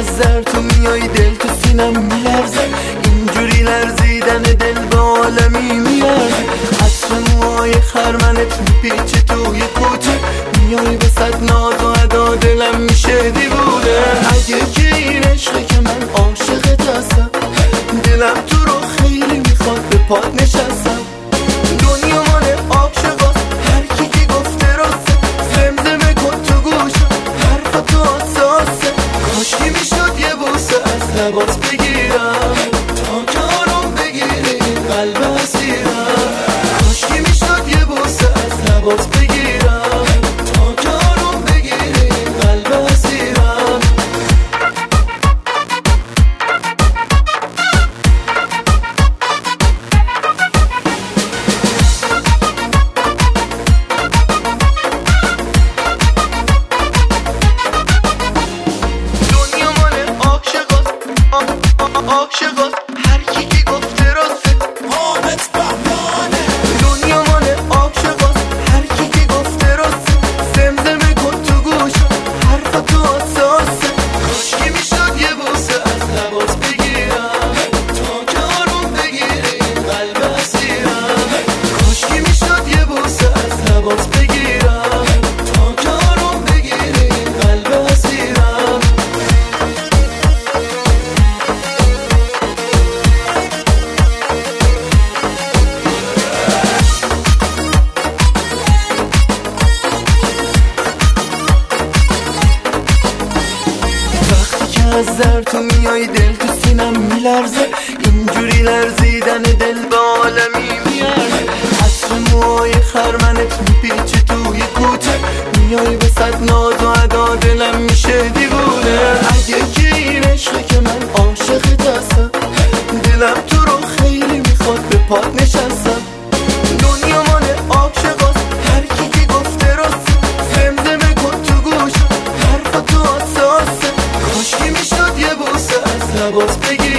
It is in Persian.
از زر تو میای دل تو سینم میلرزه، اینجوری لرزیدن دل به عالمی میارزه. عطر موهای خرمنت میپیچه توی کوچه، میای وسط ناز و ادا دلم میشه دیوونه. اگه که این عشقه که من عاشقت هستم، دلم تو رو خیلی میخواد به پات نشستم. دنیا مال عاشقاست، هر کی که گفته راسته، زمزمه کن تو گوشم حرف تو حساسه. کاشکی میشد یه بوسه از لبات بگیرم تا که آروم بگیری این قلب اسیرم. کاشکی میشد یه بوسه از لبات بگیرم تا که آروم بگیری این قلب اسیرم. عاشقات هر کی که گفته راسته، حامد بهمانه. دنیا مال عاشقات هر کی که گفته راسته، زمزمه کن تو گوشم حرف تو حساسه. کاشکی میشد یه بوسه از لبات بگیرم تا که آروم بگیری این قلب اسیرم. کاشکی میشد یه بوسه از لبات بگیرم تا که آروم بگیری این قلب اسیرم. از زر تو میای دل تو سینم میلرزه، اینجوری لرزیدن دل به عالمی میارزه. عطر موهای خرمنت میپیچه توی کوچه، میای وسط ناز و ادا دلم میشه دیوونه. اگه که این عشقه که من عاشقت هستم، دلم تو رو خیلی میخواد به پات نشستم. دنیا مال عاشقاست هر کی که گفته راسته، زمزمه کن تو گوشم حرف تو حساسه. کاشکی میشد یه بوسه از لبات بگیرم